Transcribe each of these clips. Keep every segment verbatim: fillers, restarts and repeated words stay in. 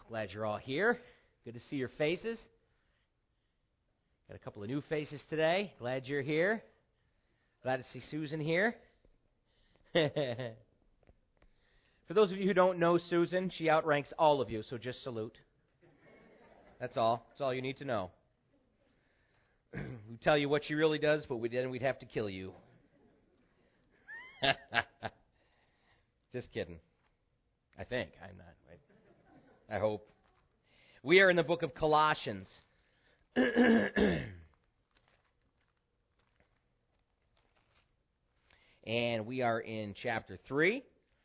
Glad you're all here. Good to see your faces. Got a couple of new faces today. Glad you're here. Glad to see Susan here. For those of you who don't know Susan, she outranks all of you, so just salute. That's all. That's all you need to know. We tell you what she really does, but we then we'd have to kill you. Just kidding. I think. I'm not. I, I hope. We are in the book of Colossians. And we are in chapter three.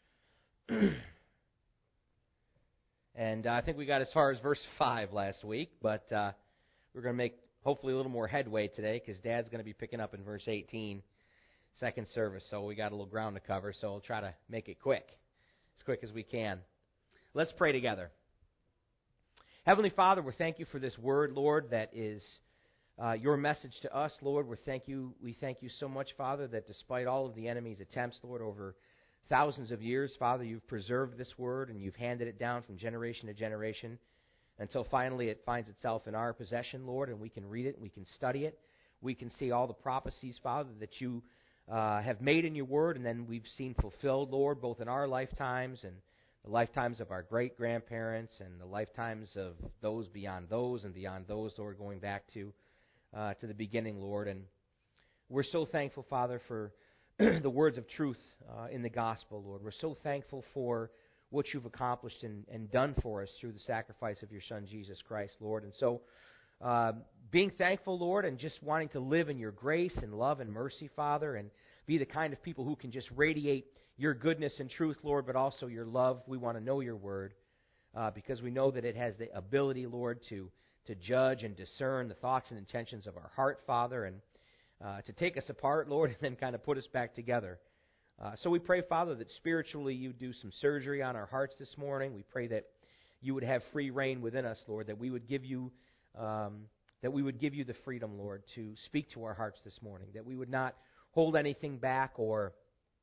And uh, I think we got as far as verse five last week, but uh, we're going to make hopefully a little more headway today because Dad's going to be picking up in verse eighteen, second service, so we got a little ground to cover, so we'll try to make it quick, as quick as we can. Let's pray together. Heavenly Father, we thank you for this word, Lord, that is uh, your message to us, Lord. We thank you. We thank you so much, Father, that despite all of the enemy's attempts, Lord, over thousands of years, Father, you've preserved this word and you've handed it down from generation to generation until finally it finds itself in our possession, Lord, and we can read it, we can study it, we can see all the prophecies, Father, that you uh, have made in your word, and then we've seen fulfilled, Lord, both in our lifetimes and the lifetimes of our great-grandparents and the lifetimes of those beyond those and beyond those, Lord, going back to uh, to the beginning, Lord. And we're so thankful, Father, for the words of truth uh, in the gospel, Lord. We're so thankful for what you've accomplished and, and done for us through the sacrifice of your Son, Jesus Christ, Lord. And so uh, being thankful, Lord, and just wanting to live in your grace and love and mercy, Father, and be the kind of people who can just radiate your goodness and truth, Lord, but also your love. We want to know your word uh, because we know that it has the ability, Lord, to, to judge and discern the thoughts and intentions of our heart, Father, and uh, to take us apart, Lord, and then kind of put us back together. Uh, so we pray, Father, that spiritually you do some surgery on our hearts this morning. We pray that you would have free reign within us, Lord, that we would give you um, that we would give you the freedom, Lord, to speak to our hearts this morning, that we would not hold anything back or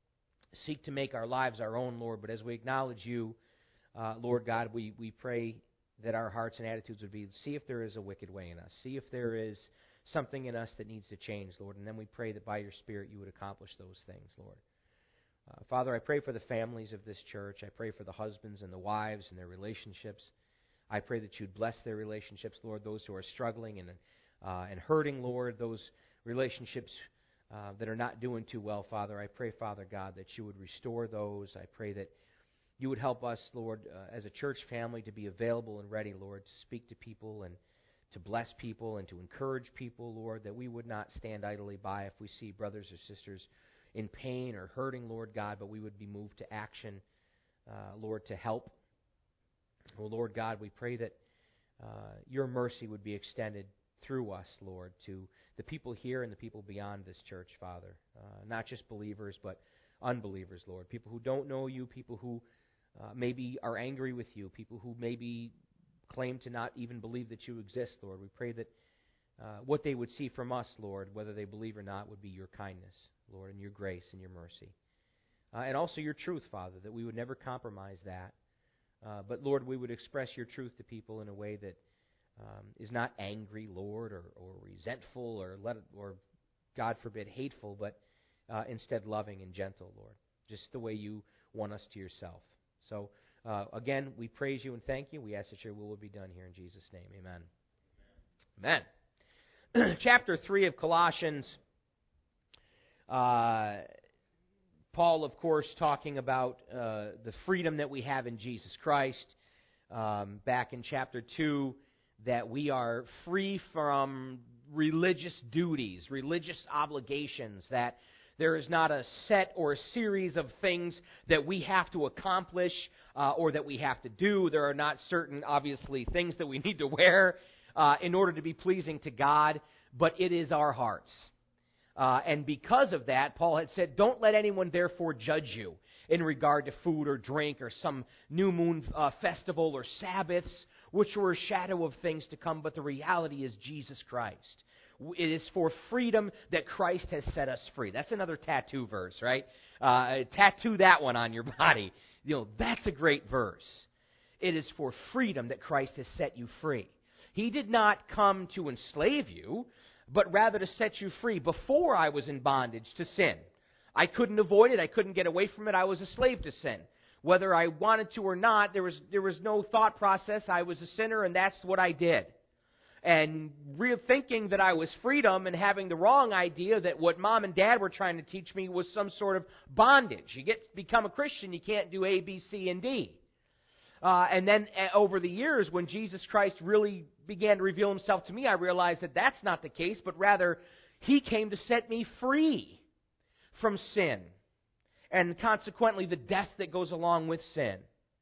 seek to make our lives our own, Lord, but as we acknowledge you, uh, Lord God, we, we pray that our hearts and attitudes would be, see if there is a wicked way in us. See if there is something in us that needs to change, Lord. And then we pray that by your Spirit you would accomplish those things, Lord. Uh, Father, I pray for the families of this church. I pray for the husbands and the wives and their relationships. I pray that you'd bless their relationships, Lord, those who are struggling and, uh, and hurting, Lord, those relationships Uh, that are not doing too well, Father. I pray, Father God, that you would restore those. I pray that you would help us, Lord, uh, as a church family to be available and ready, Lord, to speak to people and to bless people and to encourage people, Lord, that we would not stand idly by if we see brothers or sisters in pain or hurting, Lord God, but we would be moved to action, uh, Lord, to help. Oh, Lord God, we pray that uh, your mercy would be extended through us, Lord, to the people here and the people beyond this church, Father. Uh, not just believers, but unbelievers, Lord. People who don't know you, people who uh, maybe are angry with you, people who maybe claim to not even believe that you exist, Lord. We pray that uh, what they would see from us, Lord, whether they believe or not, would be your kindness, Lord, and your grace and your mercy. Uh, and also your truth, Father, that we would never compromise that. Uh, but, Lord, we would express your truth to people in a way that Um, is not angry, Lord, or, or resentful, or let it, or God forbid, hateful, but uh, instead loving and gentle, Lord, just the way you want us to yourself. So, uh, again, we praise you and thank you. We ask that your will will be done here in Jesus' name. Amen. Amen. Amen. Chapter three of Colossians, uh, Paul, of course, talking about uh, the freedom that we have in Jesus Christ. Um, back in chapter two, that we are free from religious duties, religious obligations, that there is not a set or a series of things that we have to accomplish uh, or that we have to do. There are not certain, obviously, things that we need to wear uh, in order to be pleasing to God, but it is our hearts. Uh, and because of that, Paul had said, don't let anyone therefore judge you in regard to food or drink or some new moon uh, festival or Sabbaths, which were a shadow of things to come, but the reality is Jesus Christ. It is for freedom that Christ has set us free. That's another tattoo verse, right? Uh, tattoo that one on your body. You know, that's a great verse. It is for freedom that Christ has set you free. He did not come to enslave you, but rather to set you free. Before I was in bondage to sin, I couldn't avoid it. I couldn't get away from it. I was a slave to sin. Whether I wanted to or not, there was there was no thought process. I was a sinner, and that's what I did. And real thinking that I was freedom and having the wrong idea that what mom and dad were trying to teach me was some sort of bondage. You get become a Christian, you can't do A, B, C, and D. Uh, and then uh, over the years, when Jesus Christ really began to reveal Himself to me, I realized that that's not the case, but rather He came to set me free from sin, and consequently the death that goes along with sin.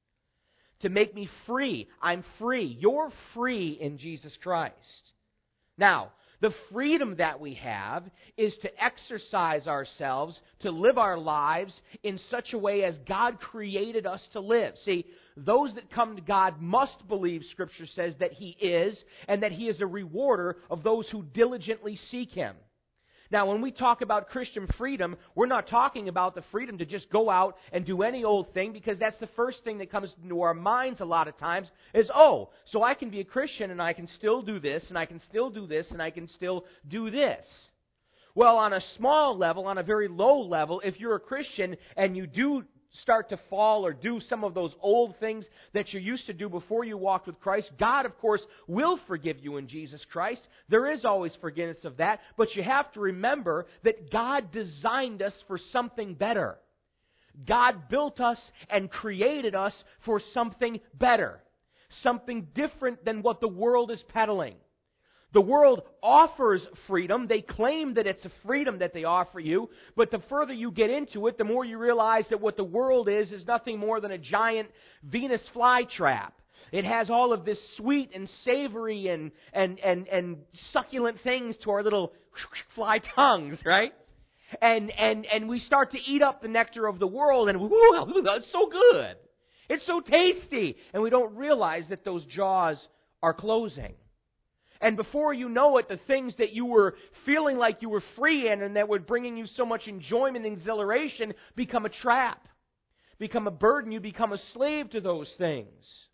To make me free. I'm free. You're free in Jesus Christ. Now, the freedom that we have is to exercise ourselves, to live our lives in such a way as God created us to live. See, those that come to God must believe, Scripture says, that He is, and that He is a rewarder of those who diligently seek Him. Now, when we talk about Christian freedom, we're not talking about the freedom to just go out and do any old thing, because that's the first thing that comes into our minds a lot of times is, oh, so I can be a Christian and I can still do this, and I can still do this, and I can still do this. Well, on a small level, on a very low level, if you're a Christian and you do start to fall or do some of those old things that you used to do before you walked with Christ, God, of course, will forgive you in Jesus Christ. There is always forgiveness of that, but you have to remember that God designed us for something better. God built us and created us for something better, something different than what the world is peddling. The world offers freedom. They claim that it's a freedom that they offer you, but the further you get into it, the more you realize that what the world is is nothing more than a giant Venus flytrap. It has all of this sweet and savory and, and, and, and succulent things to our little fly tongues, right? And, and, and we start to eat up the nectar of the world, and whoo, that's so good. It's so tasty. And we don't realize that those jaws are closing. And before you know it, the things that you were feeling like you were free in and that were bringing you so much enjoyment and exhilaration become a trap, become a burden. You become a slave to those things.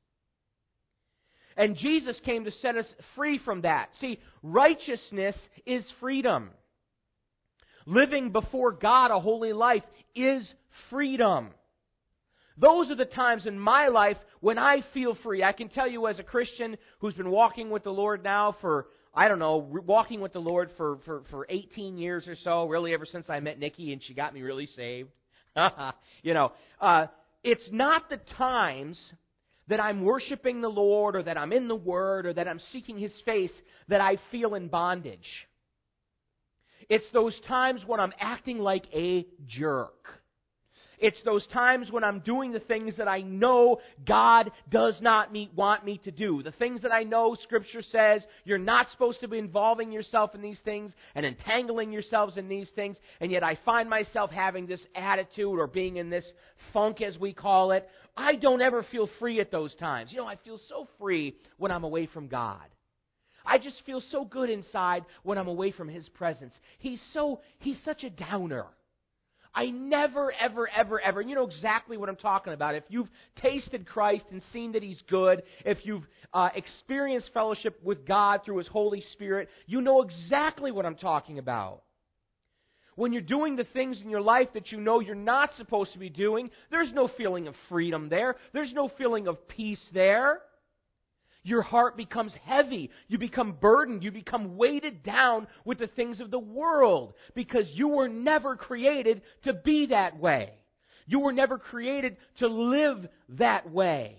And Jesus came to set us free from that. See, righteousness is freedom. Living before God a holy life is freedom. Those are the times in my life when I feel free. I can tell you, as a Christian who's been walking with the Lord now for, I don't know, walking with the Lord for, for, for eighteen years or so, really ever since I met Nikki and she got me really saved. you know, uh, it's not the times that I'm worshiping the Lord or that I'm in the Word or that I'm seeking His face that I feel in bondage. It's those times when I'm acting like a jerk. It's those times when I'm doing the things that I know God does not meet, want me to do. The things that I know Scripture says you're not supposed to be involving yourself in these things and entangling yourselves in these things. And yet I find myself having this attitude or being in this funk, as we call it. I don't ever feel free at those times. You know, I feel so free when I'm away from God. I just feel so good inside when I'm away from His presence. He's so, He's such a downer. I never, ever, ever, ever, and you know exactly what I'm talking about. If you've tasted Christ and seen that He's good, if you've uh, experienced fellowship with God through His Holy Spirit, you know exactly what I'm talking about. When you're doing the things in your life that you know you're not supposed to be doing, there's no feeling of freedom there. There's no feeling of peace there. Your heart becomes heavy. You become burdened. You become weighted down with the things of the world because you were never created to be that way. You were never created to live that way.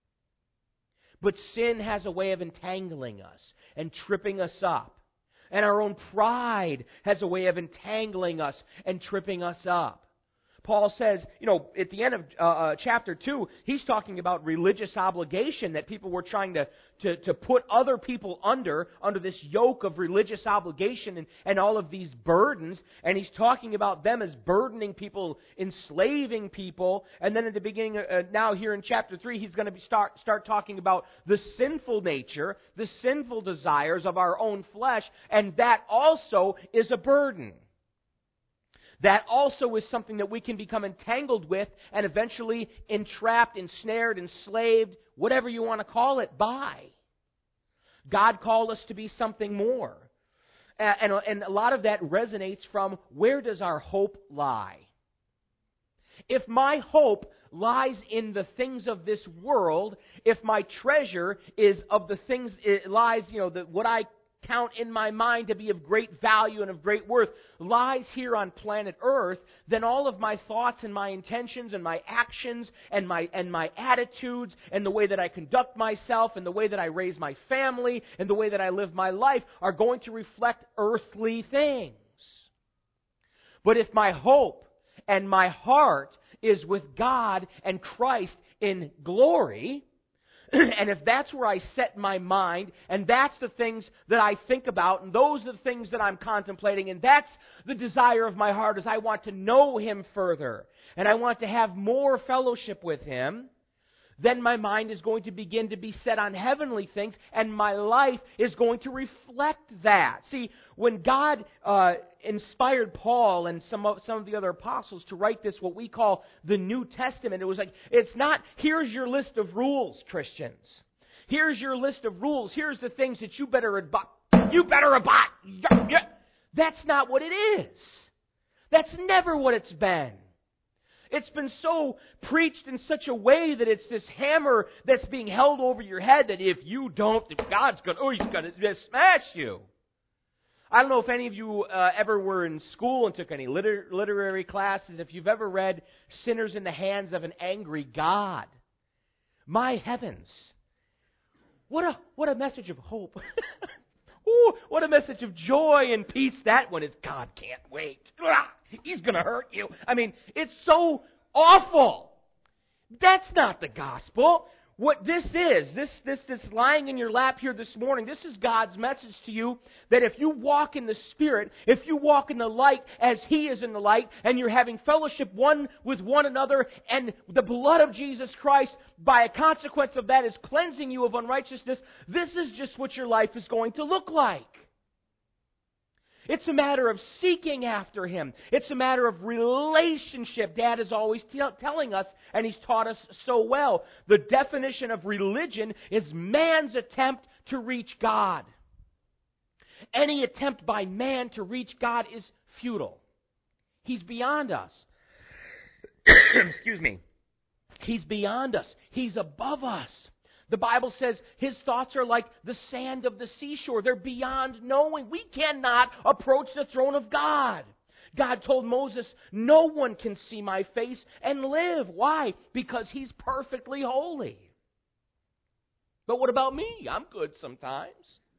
But sin has a way of entangling us and tripping us up. And our own pride has a way of entangling us and tripping us up. Paul says, you know, at the end of uh, uh, chapter two, he's talking about religious obligation, that people were trying to, to, to put other people under, under this yoke of religious obligation and, and all of these burdens. And he's talking about them as burdening people, enslaving people. And then at the beginning, uh, now here in chapter three, he's going to be start, start talking about the sinful nature, the sinful desires of our own flesh. And that also is a burden. that also is something that we can become entangled with and eventually entrapped, ensnared, enslaved, whatever you want to call it, by. God called us to be something more. And, and, and a lot of that resonates from, where does our hope lie? If my hope lies in the things of this world, if my treasure is of the things, it lies, you know, the, what I count in my mind to be of great value and of great worth, lies here on planet Earth, then all of my thoughts and my intentions and my actions and my and my attitudes and the way that I conduct myself and the way that I raise my family and the way that I live my life are going to reflect earthly things. But if my hope and my heart is with God and Christ in glory, and if that's where I set my mind, and that's the things that I think about, and those are the things that I'm contemplating, and that's the desire of my heart, is I want to know Him further, and I want to have more fellowship with Him, then my mind is going to begin to be set on heavenly things, and my life is going to reflect that. See, when God uh, inspired Paul and some of, some of the other apostles to write this, what we call the New Testament, it was like, it's not, here's your list of rules, Christians. Here's your list of rules. Here's the things that you better abide. You better abide. Yeah, yeah. That's not what it is. That's never what it's been. It's been so preached in such a way that it's this hammer that's being held over your head that if you don't, if God's going to, oh, He's going to smash you. I don't know if any of you uh, ever were in school and took any liter- literary classes, if you've ever read Sinners in the Hands of an Angry God. My heavens. What a, what a message of hope. Ooh, what a message of joy and peace that one is. God can't wait. He's going to hurt you. I mean, it's so awful. That's not the gospel. What this is, this, this, this lying in your lap here this morning, this is God's message to you that if you walk in the Spirit, if you walk in the light as He is in the light, and you're having fellowship one with one another, and the blood of Jesus Christ, by a consequence of that, is cleansing you of unrighteousness, this is just what your life is going to look like. It's a matter of seeking after Him. It's a matter of relationship. Dad is always t- telling us, and he's taught us so well, the definition of religion is man's attempt to reach God. Any attempt by man to reach God is futile. He's beyond us. Excuse me. He's beyond us. He's above us. The Bible says His thoughts are like the sand of the seashore. They're beyond knowing. We cannot approach the throne of God. God told Moses, no one can see my face and live. Why? Because He's perfectly holy. But what about me? I'm good sometimes.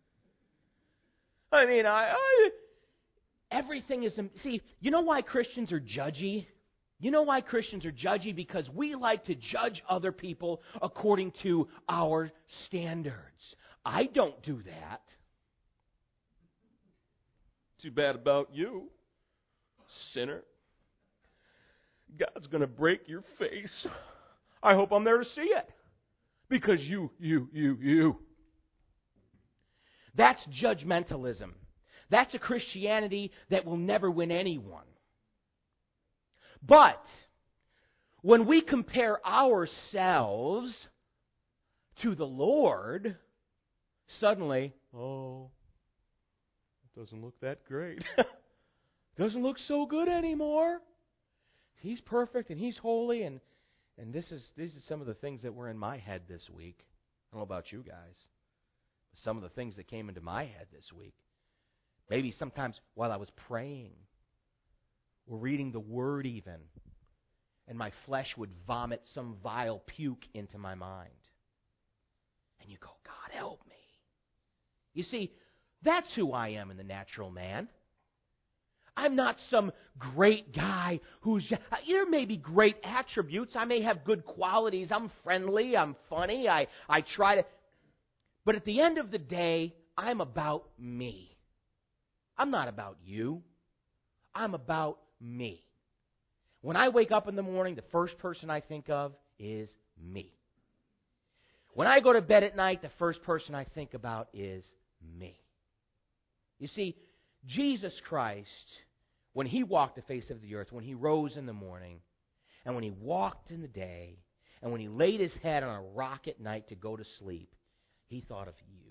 I mean, I, I everything is... See, you know why Christians are judgy? You know why Christians are judgy? Because we like to judge other people according to our standards. I don't do that. Too bad about you, sinner. God's going to break your face. I hope I'm there to see it. Because you, you, you, you. That's judgmentalism. That's a Christianity that will never win anyone. But when we compare ourselves to the Lord, suddenly, oh, it doesn't look that great. Doesn't look so good anymore. He's perfect and He's holy, and and this is these are some of the things that were in my head this week. I don't know about you guys. Some of the things that came into my head this week. Maybe sometimes while I was praying, or reading the Word even, and my flesh would vomit some vile puke into my mind. And you go, God, help me. You see, that's who I am in the natural man. I'm not some great guy who's... There may be great attributes. I may have good qualities. I'm friendly. I'm funny. I, I try to... But at the end of the day, I'm about me. I'm not about you. I'm about me. When I wake up in the morning, the first person I think of is me. When I go to bed at night, the first person I think about is me. You see, Jesus Christ when He walked the face of the earth, when He rose in the morning, and when He walked in the day, and when He laid His head on a rock at night to go to sleep, He thought of you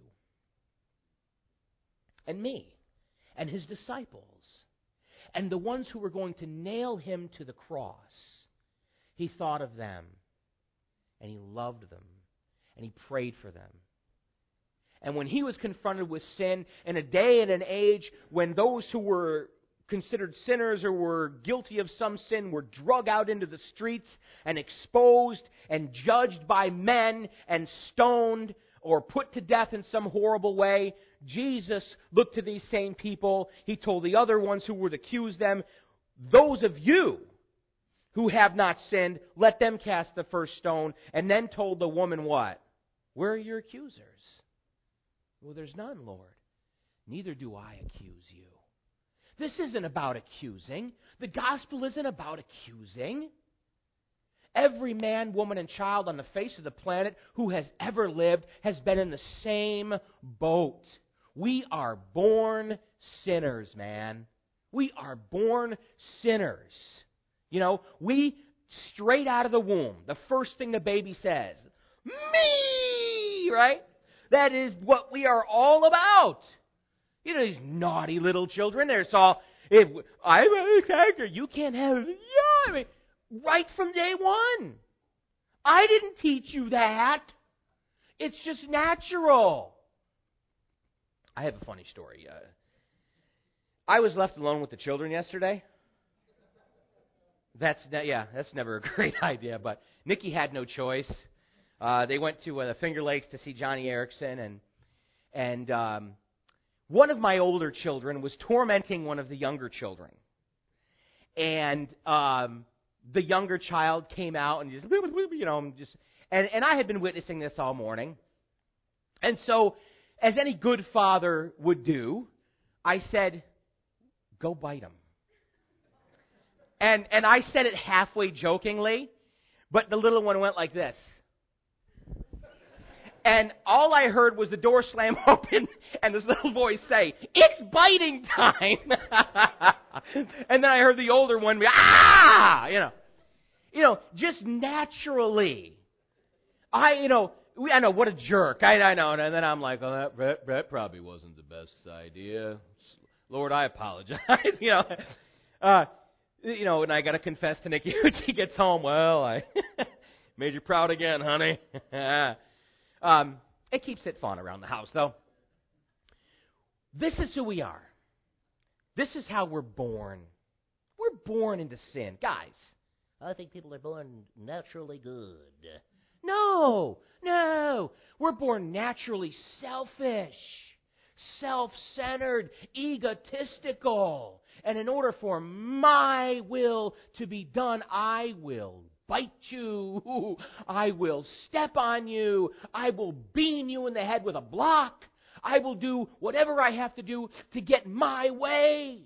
and me and His disciples and the ones who were going to nail Him to the cross. He thought of them, and He loved them, and He prayed for them. And when He was confronted with sin in a day and an age when those who were considered sinners or were guilty of some sin were drug out into the streets and exposed and judged by men and stoned or put to death in some horrible way, Jesus looked to these same people. He told the other ones who would accuse them, those of you who have not sinned, let them cast the first stone. And then told the woman what? Where are your accusers? Well, there's none, Lord. Neither do I accuse you. This isn't about accusing. The gospel isn't about accusing. Every man, woman, and child on the face of the planet who has ever lived has been in the same boat. We are born sinners, man. We are born sinners. You know, we, straight out of the womb, the first thing the baby says, me, right? That is what we are all about. You know, these naughty little children, they're all, if I'm a character, you can't have it. Yeah, I mean, right from day one. I didn't teach you that. It's just natural. I have a funny story. Uh, I was left alone with the children yesterday. That's ne- yeah, that's never a great idea. But Nikki had no choice. Uh, they went to uh, the Finger Lakes to see Johnny Erickson, and and um, one of my older children was tormenting one of the younger children, and um, the younger child came out and just you know just and and I had been witnessing this all morning, and so as any good father would do, I said, "Go bite him." And and I said it halfway jokingly, but the little one went like this. And all I heard was the door slam open and this little voice say, "It's biting time." And then I heard the older one be, "Ah!" You know, you know, just naturally. I, you know, we, I know, what a jerk. I, I know. And then I'm like, "Oh, that, that, that probably wasn't the best idea. Lord, I apologize." you know, uh, you know, and I got to confess to Nikki when she gets home, well, I made you proud again, honey. um, it keeps it fun around the house, though. This is who we are. This is how we're born. We're born into sin. Guys, I think people are born naturally good. No, no. We're born naturally selfish, self-centered, egotistical. And in order for my will to be done, I will bite you. I will step on you. I will beam you in the head with a block. I will do whatever I have to do to get my way.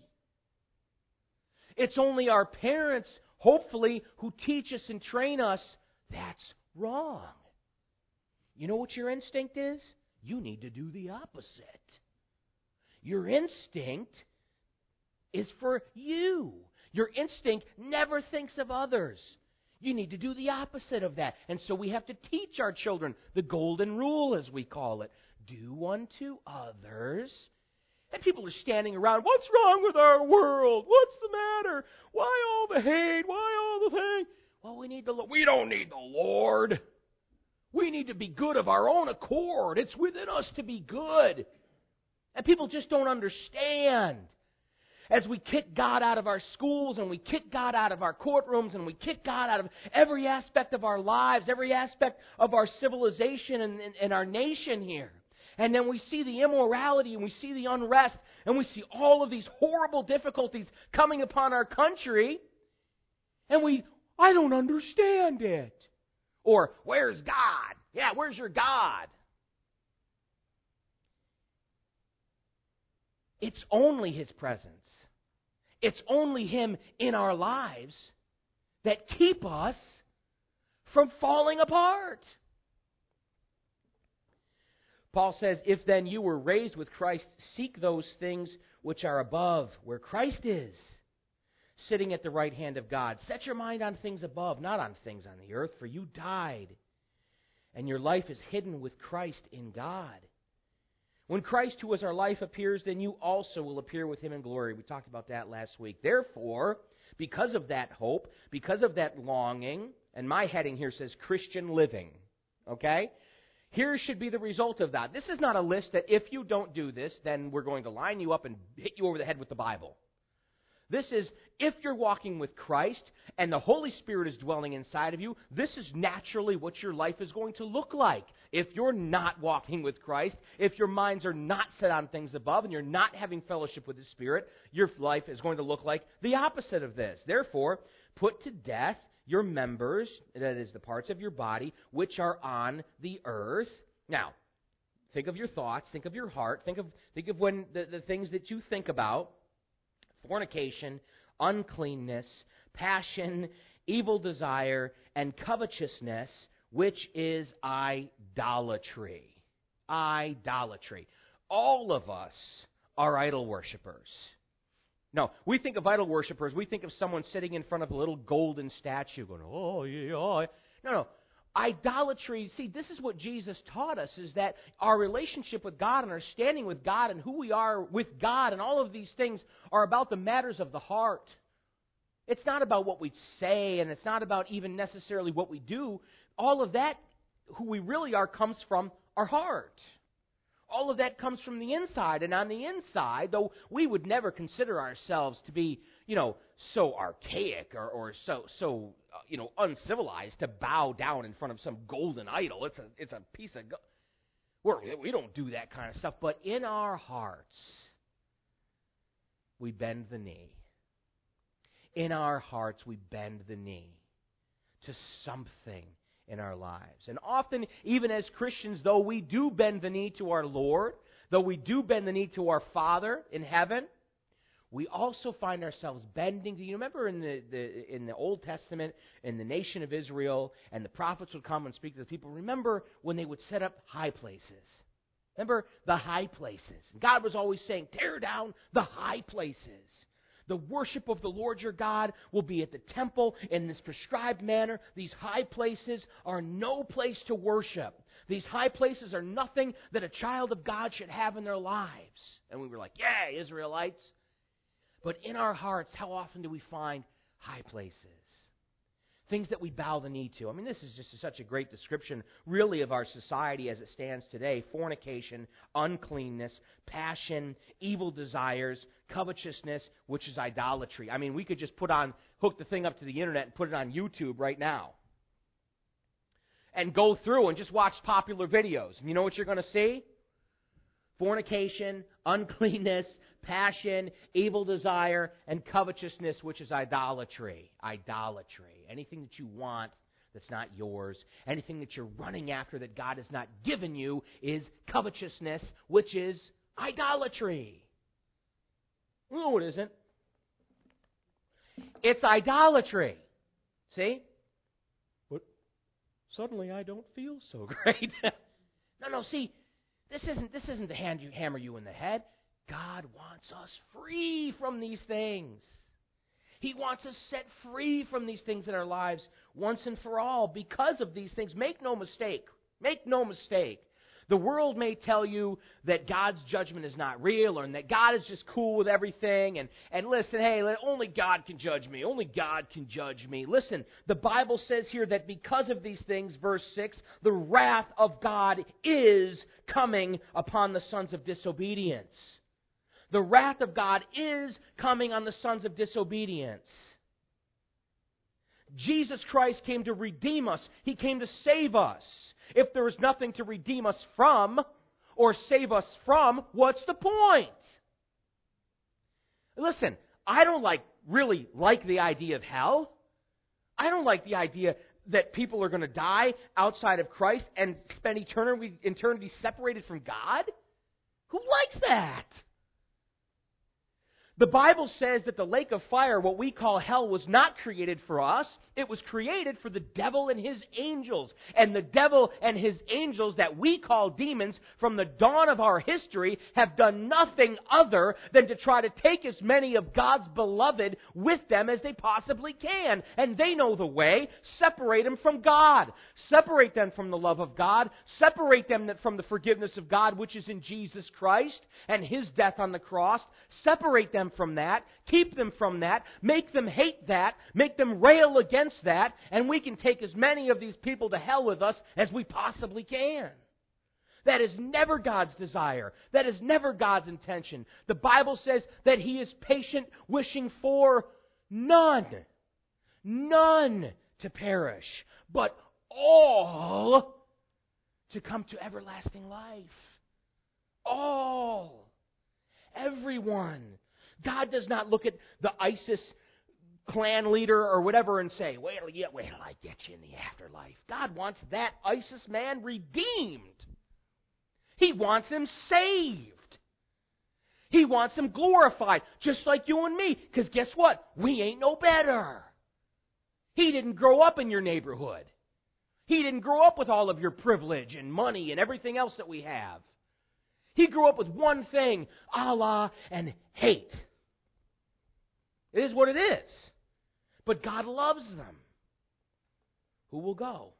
It's only our parents, hopefully, who teach us and train us. That's wrong. You know what your instinct is? You need to do the opposite. Your instinct is for you. Your instinct never thinks of others. You need to do the opposite of that. And so we have to teach our children the golden rule, as we call it. Do unto others. And people are standing around, what's wrong with our world? What's the matter? Why all the hate? Why all the thing? Well, we need the we don't need the Lord. We need to be good of our own accord. It's within us to be good. And people just don't understand. As we kick God out of our schools and we kick God out of our courtrooms and we kick God out of every aspect of our lives, every aspect of our civilization and, and, and our nation here. And then we see the immorality and we see the unrest and we see all of these horrible difficulties coming upon our country. And we, I don't understand it. Or, where's God? Yeah, where's your God? It's only His presence. It's only Him in our lives that keep us from falling apart. Paul says, if then you were raised with Christ, seek those things which are above, where Christ is, sitting at the right hand of God. Set your mind on things above, not on things on the earth, for you died, and your life is hidden with Christ in God. When Christ, who is our life, appears, then you also will appear with him in glory. We talked about that last week. Therefore, because of that hope, because of that longing, and my heading here says Christian living, okay? Here should be the result of that. This is not a list that if you don't do this, then we're going to line you up and hit you over the head with the Bible. This is, if you're walking with Christ and the Holy Spirit is dwelling inside of you, this is naturally what your life is going to look like. If you're not walking with Christ, if your minds are not set on things above and you're not having fellowship with the Spirit, your life is going to look like the opposite of this. Therefore, put to death your members, that is the parts of your body, which are on the earth. Now, think of your thoughts, think of your heart, think of think of when the, the things that you think about. Fornication, uncleanness, passion, evil desire, and covetousness, which is idolatry. Idolatry. All of us are idol worshipers. No, we think of idol worshipers, we think of someone sitting in front of a little golden statue going, oh, yeah, oh. No, no. Idolatry, see, this is what Jesus taught us, is that our relationship with God and our standing with God and who we are with God and all of these things are about the matters of the heart. It's not about what we say, and it's not about even necessarily what we do. All of that, who we really are, comes from our heart. All of that comes from the inside, and on the inside, though we would never consider ourselves to be, you know, so archaic or, or so, so uh, you know, uncivilized to bow down in front of some golden idol. It's a, it's a piece of, go- We're, we don't do that kind of stuff. But in our hearts, we bend the knee. In our hearts, we bend the knee to something in our lives. And often, even as Christians, though we do bend the knee to our Lord, though we do bend the knee to our Father in heaven, we also find ourselves bending to, you remember in the, the in the Old Testament, in the nation of Israel, and the prophets would come and speak to the people. Remember when they would set up high places? Remember the high places? God was always saying, tear down the high places. The worship of the Lord your God will be at the temple in this prescribed manner. These high places are no place to worship. These high places are nothing that a child of God should have in their lives. And we were like, yeah, Israelites. But in our hearts, how often do we find high places? Things that we bow the knee to. I mean, this is just such a great description, really, of our society as it stands today. Fornication, uncleanness, passion, evil desires, covetousness, which is idolatry. I mean, we could just put on, hook the thing up to the internet and put it on YouTube right now. And go through and just watch popular videos. And you know what you're going to see? Fornication, uncleanness, passion, evil desire, and covetousness, which is idolatry. Idolatry. Anything that you want that's not yours, anything that you're running after that God has not given you is covetousness, which is idolatry. No, it isn't. It's idolatry. See? But suddenly I don't feel so great. no, no, see, this isn't this isn't to hand you, hammer you in the head. God wants us free from these things. He wants us set free from these things in our lives once and for all because of these things. Make no mistake. Make no mistake. The world may tell you that God's judgment is not real, or that God is just cool with everything. And, and listen, hey, only God can judge me. Only God can judge me. Listen, the Bible says here that because of these things, verse six, the wrath of God is coming upon the sons of disobedience. The wrath of God is coming on the sons of disobedience. Jesus Christ came to redeem us. He came to save us. If there is nothing to redeem us from or save us from, what's the point? Listen, I don't like really like the idea of hell. I don't like the idea that people are going to die outside of Christ and spend eternity, eternity separated from God. Who likes that? The Bible says that the lake of fire, what we call hell, was not created for us. It was created for the devil and his angels. And the devil and his angels that we call demons from the dawn of our history have done nothing other than to try to take as many of God's beloved with them as they possibly can. And they know the way. Separate them from God. Separate them from the love of God. Separate them from the forgiveness of God, which is in Jesus Christ and His death on the cross. Separate them from that, keep them from that, make them hate that, make them rail against that, and we can take as many of these people to hell with us as we possibly can. That is never God's desire. That is never God's intention. The Bible says that He is patient, wishing for none, none to perish, but all to come to everlasting life. All. Everyone. God does not look at the ISIS clan leader or whatever and say, well, yeah, wait till I get you in the afterlife. God wants that ISIS man redeemed. He wants him saved. He wants him glorified, just like you and me. Because guess what? We ain't no better. He didn't grow up in your neighborhood. He didn't grow up with all of your privilege and money and everything else that we have. He grew up with one thing, Allah and hate. It is what it is. But God loves them. Who will go?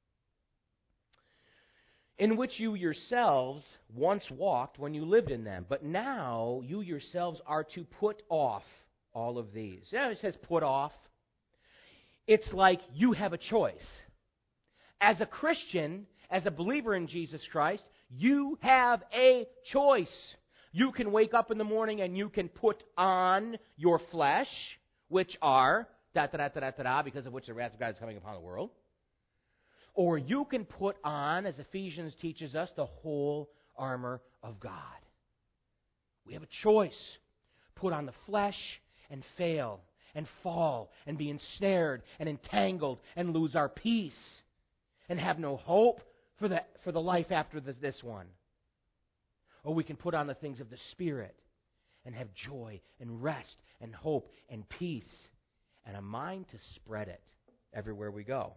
In which you yourselves once walked when you lived in them. But now you yourselves are to put off all of these. Yeah, it says put off. It's like you have a choice. As a Christian, as a believer in Jesus Christ, you have a choice. You can wake up in the morning and you can put on your flesh, which are da da da da da da, because of which the wrath of God is coming upon the world. Or you can put on, as Ephesians teaches us, the whole armor of God. We have a choice. Put on the flesh and fail and fall and be ensnared and entangled and lose our peace and have no hope for the, for the life after this, this one. Or we can put on the things of the Spirit and have joy and rest and hope and peace and a mind to spread it everywhere we go.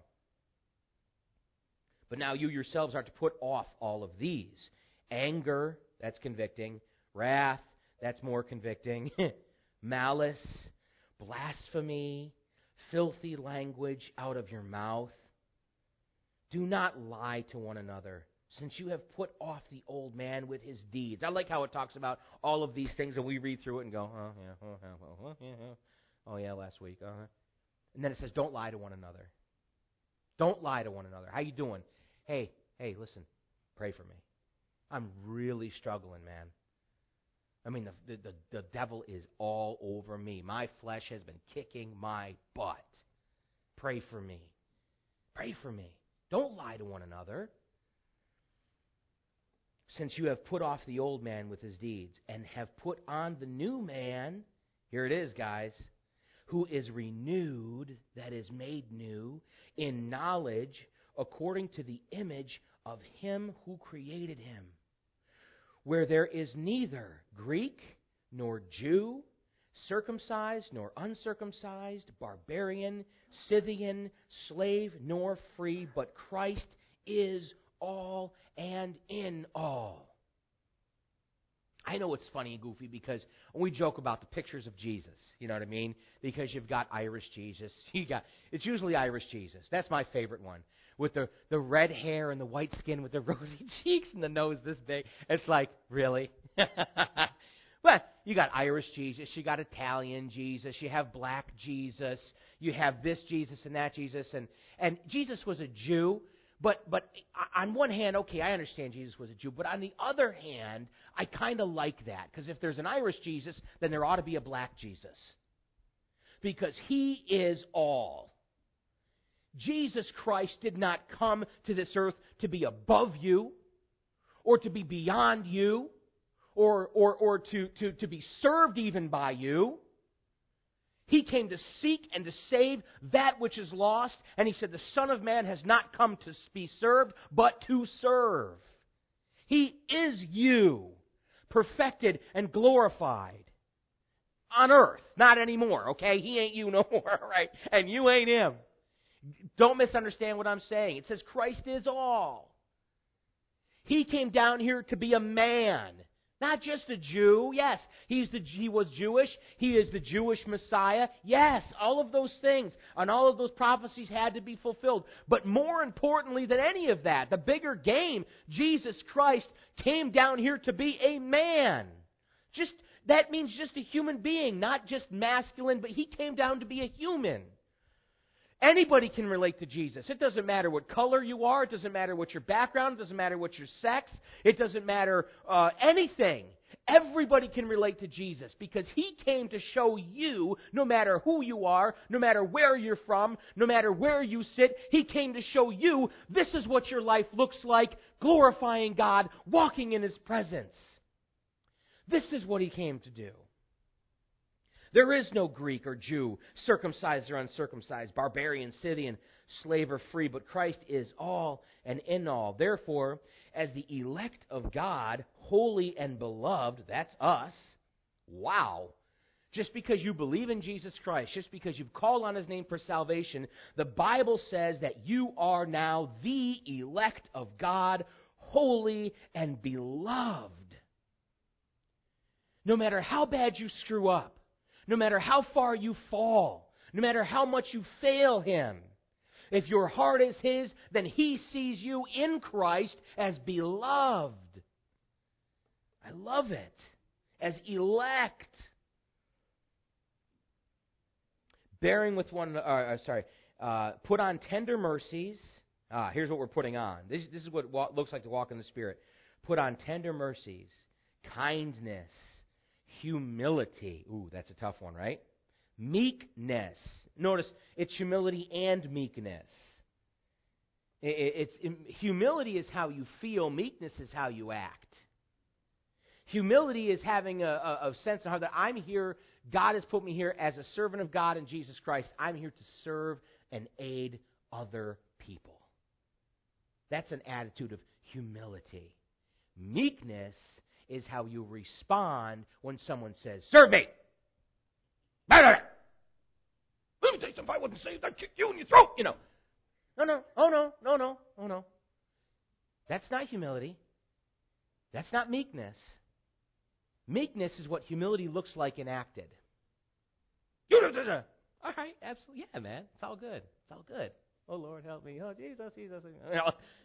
But now you yourselves are to put off all of these. Anger, that's convicting. Wrath, that's more convicting. Malice, blasphemy, filthy language out of your mouth. Do not lie to one another, since you have put off the old man with his deeds. I like how it talks about all of these things, and we read through it and go, oh, yeah, oh, yeah, oh, yeah, oh, yeah, last week. Uh-huh. And then it says, don't lie to one another. Don't lie to one another. How you doing? Hey, hey, listen, pray for me. I'm really struggling, man. I mean, the, the, the devil is all over me. My flesh has been kicking my butt. Pray for me. Pray for me. Don't lie to one another. Since you have put off the old man with his deeds and have put on the new man, here it is, guys, who is renewed, that is made new, in knowledge according to the image of him who created him, where there is neither Greek nor Jew, circumcised nor uncircumcised, barbarian, Scythian, slave nor free, but Christ is all and in all. I know it's funny and goofy because we joke about the pictures of Jesus, you know what I mean? Because you've got Irish Jesus. You got it's usually Irish Jesus. That's my favorite one. With the, the red hair and the white skin with the rosy cheeks and the nose this big. It's like, really? But you got Irish Jesus, you got Italian Jesus, you have black Jesus, you have this Jesus and that Jesus. And, and Jesus was a Jew. But but on one hand, okay, I understand Jesus was a Jew. But on the other hand, I kind of like that. Because if there's an Irish Jesus, then there ought to be a black Jesus. Because he is all. Jesus Christ did not come to this earth to be above you, or to be beyond you, or or, or to, to, to be served even by you. He came to seek and to save that which is lost. And he said, the Son of Man has not come to be served, but to serve. He is you, perfected and glorified. on earth. Not anymore, okay? He ain't you no more, right? And you ain't him. Don't misunderstand what I'm saying. It says Christ is all. He came down here to be a man, not just a Jew. Yes, he's the, he was Jewish. He is the Jewish Messiah. Yes, all of those things and all of those prophecies had to be fulfilled. But more importantly than any of that, the bigger game, Jesus Christ came down here to be a man. Just that means just a human being, not just masculine, but he came down to be a human. Anybody can relate to Jesus. It doesn't matter what color you are. It doesn't matter what your background. It doesn't matter what your sex. It doesn't matter uh, anything. Everybody can relate to Jesus because He came to show you, no matter who you are, no matter where you're from, no matter where you sit, He came to show you this is what your life looks like, glorifying God, walking in His presence. This is what He came to do. There is no Greek or Jew, circumcised or uncircumcised, barbarian, Scythian, slave or free, but Christ is all and in all. Therefore, as the elect of God, holy and beloved, that's us. Wow. Just because you believe in Jesus Christ, just because you've called on His name for salvation, the Bible says that you are now the elect of God, holy and beloved. No matter how bad you screw up, no matter how far you fall, no matter how much you fail Him, if your heart is His, then He sees you in Christ as beloved. I love it. As elect. Bearing with one, uh, sorry, uh, put on tender mercies. Ah, here's what we're putting on. This, this is what it looks like to walk in the Spirit. Put on tender mercies, kindness, humility. Ooh, that's a tough one, right? Meekness. Notice, it's humility and meekness. It, it's it, humility is how you feel. Meekness is how you act. Humility is having a, a, a sense of how that I'm here, God has put me here as a servant of God in Jesus Christ. I'm here to serve and aid other people. That's an attitude of humility. Meekness is how you respond when someone says, serve me. Let me tell you something. If I wasn't saved, I'd kick you in your throat. You know. No, no. Oh, no. No, no. Oh, no. That's not humility. That's not meekness. Meekness is what humility looks like enacted. All right. Absolutely. Yeah, man. It's all good. It's all good. Oh, Lord, help me. Oh, Jesus, Jesus. You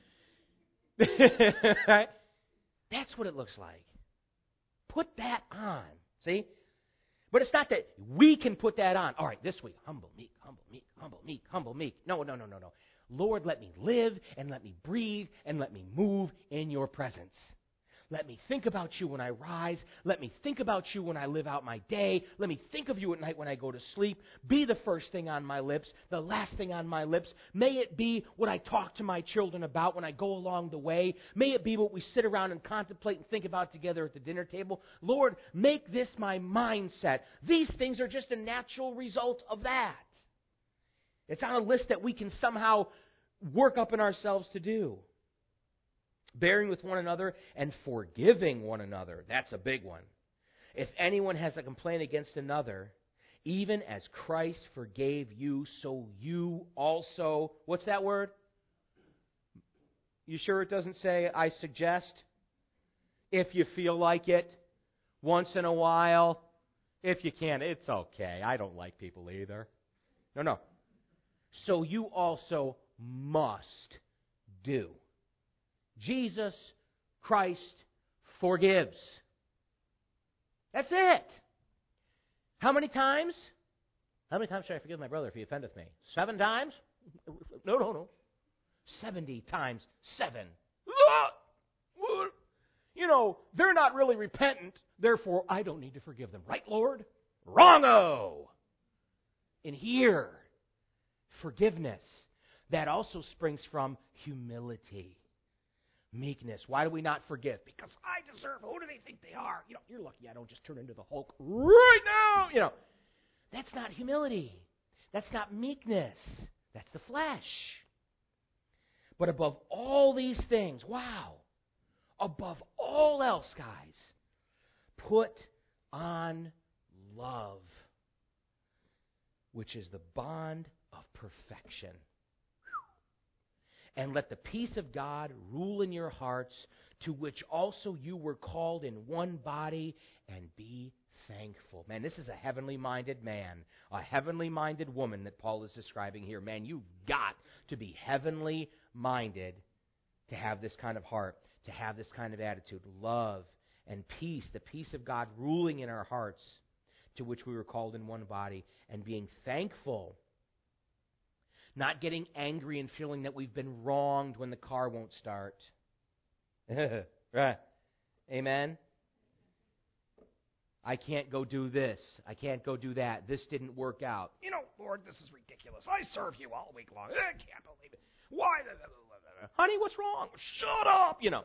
know. Right? That's what it looks like. Put that on. See? But it's not that we can put that on. All right, this week, humble, meek, humble, meek, humble, meek, humble, meek. No, no, no, no, no. Lord, let me live and let me breathe and let me move in your presence. Let me think about you when I rise. Let me think about you when I live out my day. Let me think of you at night when I go to sleep. Be the first thing on my lips, the last thing on my lips. May it be what I talk to my children about when I go along the way. May it be what we sit around and contemplate and think about together at the dinner table. Lord, make this my mindset. These things are just a natural result of that. It's on a list that we can somehow work up in ourselves to do. Bearing with one another and forgiving one another. That's a big one. If anyone has a complaint against another, even as Christ forgave you, so you also... What's that word? You sure it doesn't say, I suggest? If you feel like it, once in a while. If you can, it's okay. I don't like people either. No, no. So you also must do. Jesus Christ forgives. That's it. How many times? How many times should I forgive my brother if he offendeth me? Seven times? No, no, no. Seventy times seven. You know, they're not really repentant, therefore I don't need to forgive them. Right, Lord? Wrong-o! And here, forgiveness, that also springs from humility. Meekness. Why do we not forgive? Because I deserve. Who do they think they are? You know, you're lucky I don't just turn into the Hulk right now. You know, that's not humility. That's not meekness. That's the flesh. But above all these things, wow, above all else, guys, put on love, which is the bond of perfection. And let the peace of God rule in your hearts, to which also you were called in one body, and be thankful. Man, this is a heavenly-minded man, a heavenly-minded woman that Paul is describing here. Man, you've got to be heavenly-minded to have this kind of heart, to have this kind of attitude. Love and peace, the peace of God ruling in our hearts, to which we were called in one body, and being thankful. Not getting angry and feeling that we've been wronged when the car won't start. Right. Amen? I can't go do this. I can't go do that. This didn't work out. You know, Lord, this is ridiculous. I serve you all week long. I can't believe it. Why? Honey, what's wrong? Shut up, you know.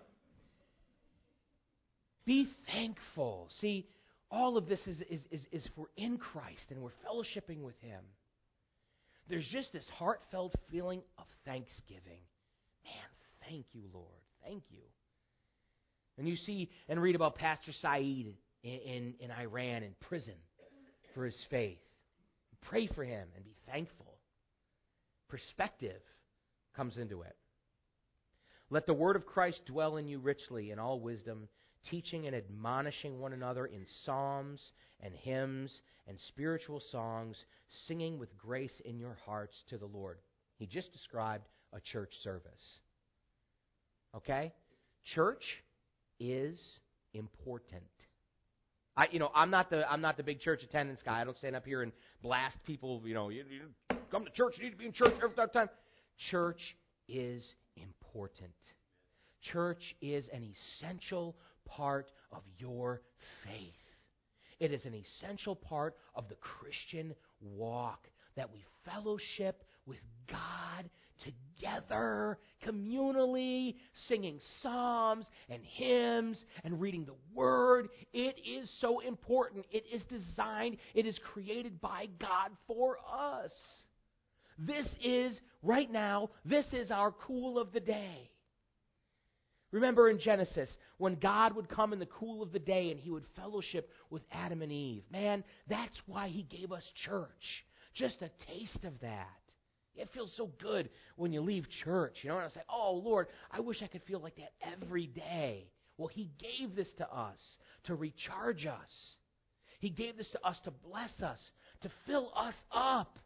Be thankful. See, all of this is, is, is, is we're in Christ and we're fellowshipping with Him. There's just this heartfelt feeling of thanksgiving. Man, thank you, Lord. Thank you. And you see and read about Pastor Saeed in, in, in Iran in prison for his faith. Pray for him and be thankful. Perspective comes into it. Let the word of Christ dwell in you richly in all wisdom, teaching and admonishing one another in psalms and hymns and spiritual songs, singing with grace in your hearts to the Lord. He just described a church service. Okay? Church is important. I, you know, I'm not the I'm not the big church attendance guy. I don't stand up here and blast people. You know, you, you come to church. You need to be in church every time. Church is important. Church is an essential part of your faith. It is an essential part of the Christian walk, that we fellowship with God together, communally, singing psalms and hymns and reading the Word. It is so important. It is designed, it is created by God for us. This is, right now, this is our cool of the day. Remember in Genesis, when God would come in the cool of the day and He would fellowship with Adam and Eve. Man, that's why He gave us church. Just a taste of that. It feels so good when you leave church, you know, and I say, oh, Lord, I wish I could feel like that every day. Well, He gave this to us to recharge us. He gave this to us to bless us, to fill us up.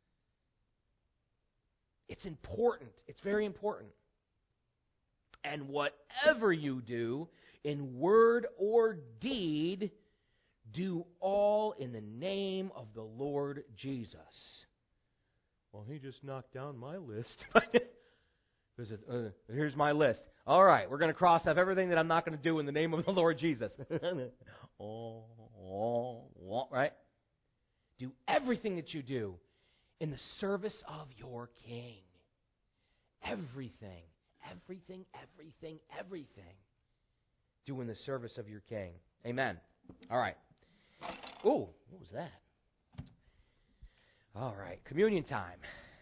It's important. It's very important. And whatever you do, in word or deed, do all in the name of the Lord Jesus. Well, he just knocked down my list. uh, here's my list. All right, we're going to cross off everything that I'm not going to do in the name of the Lord Jesus. oh, oh, oh, right? Do everything that you do in the service of your King. Everything, everything, everything, everything. Do in the service of your King. Amen. All right. Ooh, what was that? All right, communion time.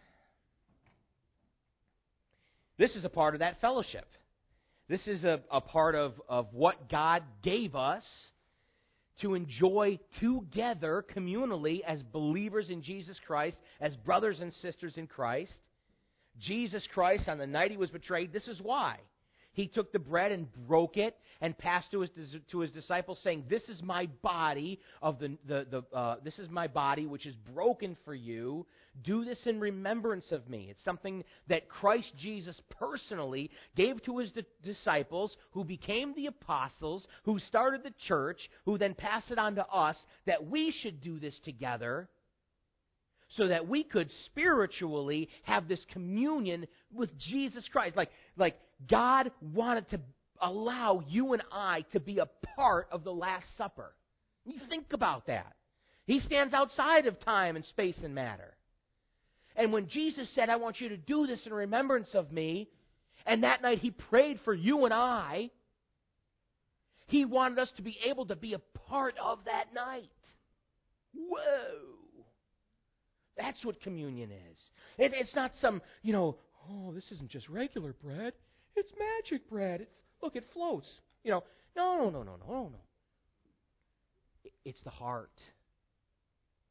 This is a part of that fellowship. This is a, a part of, of what God gave us to enjoy together communally as believers in Jesus Christ, as brothers and sisters in Christ. Jesus Christ, on the night He was betrayed, this is why. He took the bread and broke it and passed to his to his disciples, saying, "This is my body of the the, the uh, this is my body which is broken for you. Do this in remembrance of me." It's something that Christ Jesus personally gave to His di- disciples, who became the apostles, who started the church, who then passed it on to us, that we should do this together, so that we could spiritually have this communion with Jesus Christ. Like, like God wanted to allow you and I to be a part of the Last Supper. You think about that. He stands outside of time and space and matter. And when Jesus said, "I want you to do this in remembrance of me," and that night He prayed for you and I, He wanted us to be able to be a part of that night. Whoa! That's what communion is. It, it's not some, you know, oh, this isn't just regular bread. It's magic bread. It, look, it floats. You know, no, no, no, no, no, no. It, it's the heart.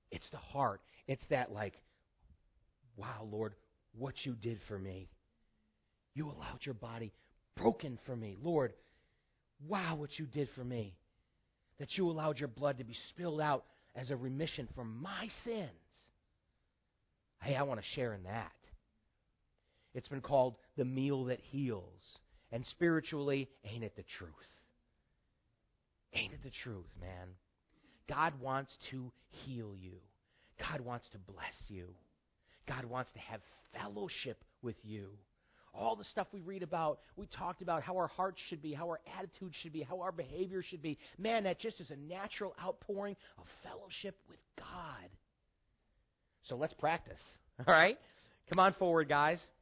It's the heart. It's that like, wow, Lord, what you did for me. You allowed your body broken for me. Lord, wow, what you did for me. That you allowed your blood to be spilled out as a remission for my sins. Hey, I want to share in that. It's been called the meal that heals. And spiritually, ain't it the truth? Ain't it the truth, man? God wants to heal you. God wants to bless you. God wants to have fellowship with you. All the stuff we read about, we talked about how our hearts should be, how our attitudes should be, how our behavior should be. Man, that just is a natural outpouring of fellowship with God. So let's practice, all right? Come on forward, guys.